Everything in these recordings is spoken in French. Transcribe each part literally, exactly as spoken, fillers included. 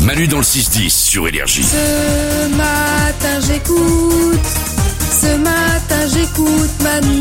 Manu dans le six dix sur Énergie. Ce matin j'écoute, ce matin j'écoute Manu.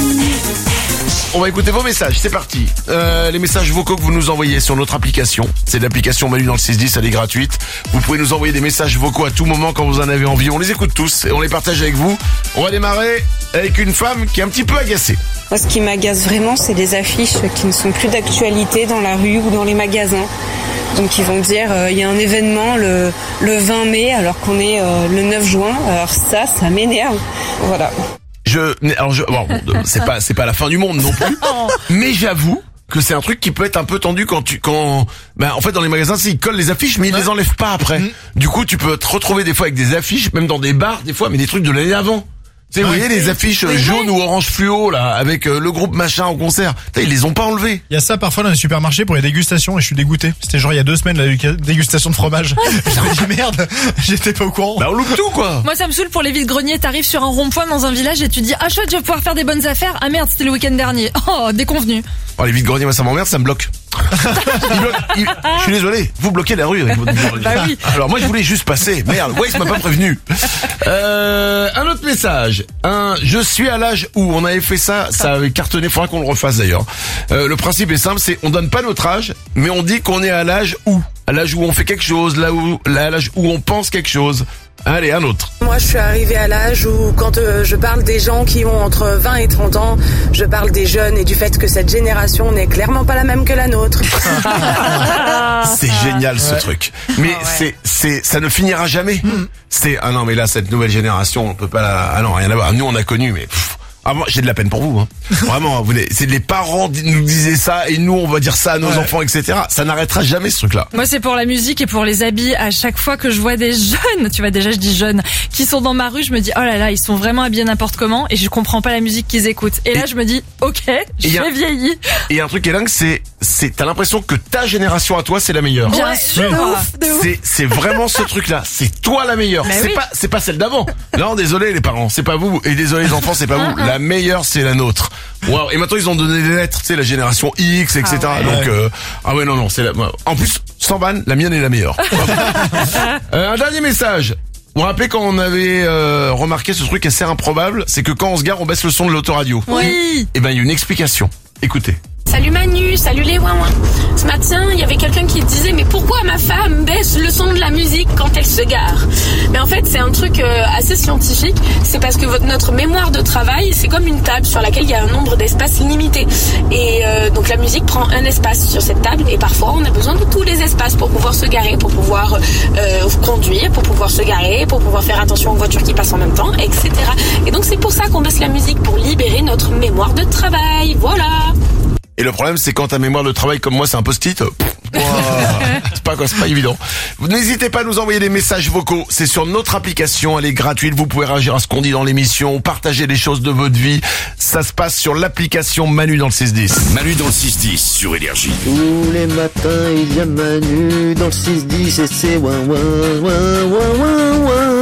On va écouter vos messages, c'est parti. Euh, les messages vocaux que vous nous envoyez sur notre application. C'est l'application Manu dans le six dix, elle est gratuite. Vous pouvez nous envoyer des messages vocaux à tout moment quand vous en avez envie. On les écoute tous et on les partage avec vous. On va démarrer avec une femme qui est un petit peu agacée. Moi, ce qui m'agace vraiment, c'est les affiches qui ne sont plus d'actualité dans la rue ou dans les magasins. Donc ils vont dire, il euh, y a un événement le, le vingt mai alors qu'on est euh, le neuf juin. Alors ça, ça m'énerve. Voilà. Je, alors je, bon, c'est pas, c'est pas la fin du monde non plus. Mais j'avoue que c'est un truc qui peut être un peu tendu quand tu, quand, ben, en fait, dans les magasins, ils collent les affiches, mais ils les enlèvent pas après. Mmh. Du coup, tu peux te retrouver des fois avec des affiches, même dans des bars, des fois, mais des trucs de l'année avant. Tu sais, vous voyez les affiches oui, jaunes oui. ou orange fluo, là, avec euh, le groupe machin au concert. T'sais, ils les ont pas enlevés. Il y a ça parfois dans les supermarchés pour les dégustations et je suis dégoûté. C'était genre il y a deux semaines la dégustation de fromage. Je me dis merde, j'étais pas au courant. Bah on loupe tout quoi. Moi ça me saoule pour les vides-greniers. T'arrives sur un rond-point dans un village et tu dis ah chouette je vais pouvoir faire des bonnes affaires. Ah merde c'était le week-end dernier. Oh déconvenu. Oh les vides-greniers moi ça m'emmerde, ça me bloque. il bloque il... Je suis désolé, vous bloquez la rue avec votre vide-grenier. Bah oui. Alors moi je voulais juste passer. Merde, ouais il m'a pas prévenu. Euh, un autre message. Un je suis à l'âge où on avait fait ça, ça avait cartonné, faudra qu'on le refasse d'ailleurs. Euh, le principe est simple, c'est on donne pas notre âge, mais on dit qu'on est à l'âge où, à l'âge où on fait quelque chose, là où, là, à l'âge où on pense quelque chose. Allez, un autre. Moi, je suis arrivée à l'âge où, quand euh, je parle des gens qui ont entre vingt et trente ans, je parle des jeunes et du fait que cette génération n'est clairement pas la même que la nôtre. C'est génial ce ouais. truc. Mais oh, ouais. c'est, c'est, ça ne finira jamais. Mmh. C'est, ah non, mais là, cette nouvelle génération, on peut pas la, ah non, rien à voir. Nous, on a connu, mais, pff. Ah, moi, j'ai de la peine pour vous, hein. Vraiment, vous les, c'est les parents nous disaient ça et nous on va dire ça à nos ouais. enfants, et cetera. Ça n'arrêtera jamais ce truc-là. Moi, c'est pour la musique et pour les habits. À chaque fois que je vois des jeunes, tu vois déjà je dis jeunes, qui sont dans ma rue, je me dis oh là là, ils sont vraiment habillés n'importe comment et je comprends pas la musique qu'ils écoutent. Et, et là, je me dis ok, j'ai vieilli. Et un truc qui est dingue, c'est, c'est, t'as l'impression que ta génération à toi, c'est la meilleure. Bien ouais, sûr. De ouf, de ouf. C'est, c'est vraiment ce truc-là. C'est toi la meilleure. Mais c'est oui. pas, c'est pas celle d'avant. Non, désolé les parents, c'est pas vous. Et désolé les enfants, c'est pas vous. La meilleure, c'est la nôtre. Wow. Et maintenant ils ont donné des lettres, tu sais, la génération X, et cetera. Ah ouais. Donc euh, ah ouais non non, c'est la. En plus, sans vanne, la mienne est la meilleure. euh, un dernier message. Vous vous rappelez quand on avait euh, remarqué ce truc assez improbable, c'est que quand on se gare, on baisse le son de l'autoradio. Oui. Et ben il y a une explication. Écoutez. Salut Manu, salut les ouin-ouin. Ce matin, il y avait quelqu'un qui disait mais pourquoi ma femme baisse le son de la musique quand elle se gare? Mais en fait, c'est un truc euh, assez scientifique. C'est parce que votre, notre mémoire de travail, c'est comme une table sur laquelle il y a un nombre d'espaces limité. Et euh, donc la musique prend un espace sur cette table et parfois on a besoin de tous les espaces pour pouvoir se garer, pour pouvoir euh, conduire, pour pouvoir se garer, pour pouvoir faire attention aux voitures qui passent en même temps, et cetera. Et donc c'est pour ça qu'on baisse la musique, pour libérer notre mémoire de travail. Voilà. Et le problème, c'est quand ta mémoire de travail comme moi, c'est un post-it. Wow. C'est pas quoi, c'est pas évident. Vous n'hésitez pas à nous envoyer des messages vocaux. C'est sur notre application, elle est gratuite. Vous pouvez réagir à ce qu'on dit dans l'émission, partager des choses de votre vie. Ça se passe sur l'application Manu dans le six dix. Manu dans le six dix sur Énergie. Tous les matins, il y a Manu dans le six dix et c'est ouin ouin ouin ouin ouin ouin.